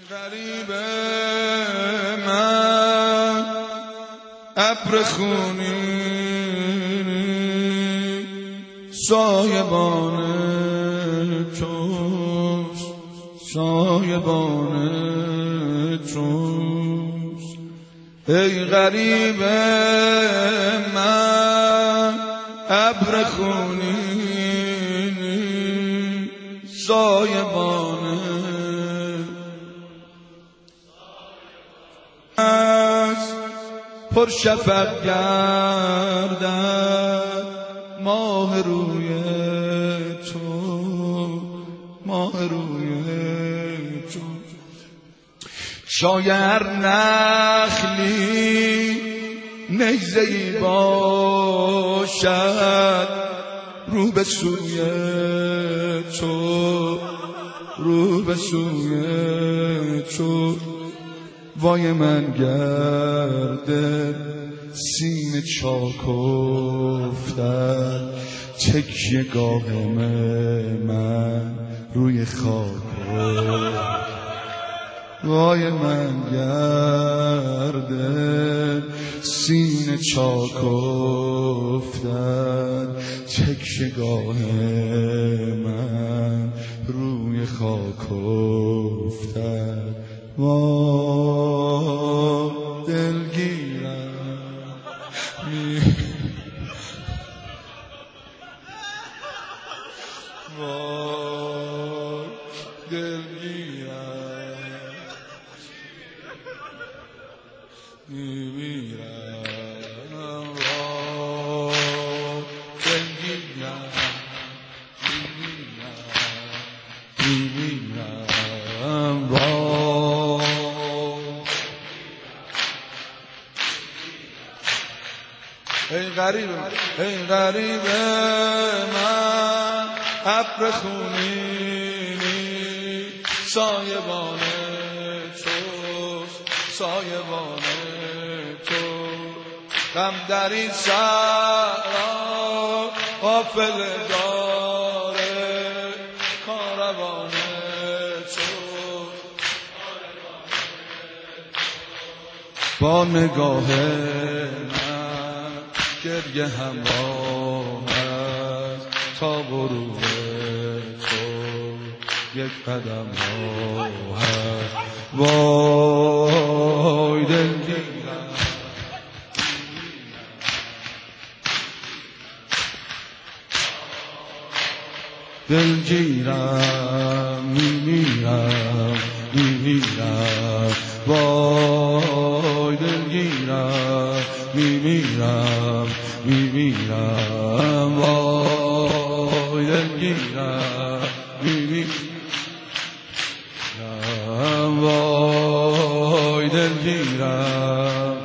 غریب من ابر خونی سایبان توست، سایبان توست. ای غریب من ابر خونی سایبان پر شفق گردد ماه روی تو، ماه روی تو. شاید نخلی نیزه‌ای باشد رو به سوی تو، رو به سوی تو. وای من گرده سینه چاک افتد، تکیه گاه من روی خاک. وای من گرده سینه چاک افتد، تکیه گاه من روی خاک افتد. وای دلگیرم وای دلگیرم میمیرم، وای دلگیرم میمیرم، ای غریب، ای غریب من ابر خونی سایبان توست، سایبان تو. غم در این صحرا غافل داره کاروان تو. با نگاه گریه همراه است تا غروب تو یک قدم راه است. وای دلگیرم دلگیرم میمیرم، میمیرم. وای دلگیرم میمیرم، میمیرم. وای دلگیرم میمیرم، وای دلگیرم.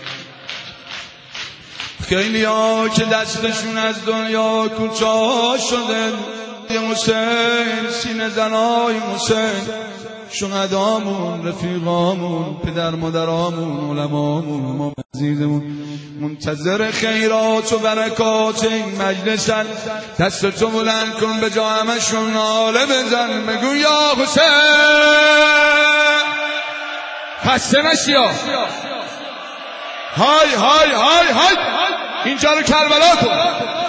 خیلی ها که دستشون از دنیا کوتاه شده، حسین سینه زنای حسین، شهدامون، رفیقامون، پدر مادرامون، علمامون، امام عزیزمون منتظر خیرات و برکات این مجلسن. دستتو بلند کن به جا همشون ناله بزن، بگو یا حسین خسته نشی. های های های های اینجا رو کربلا کن.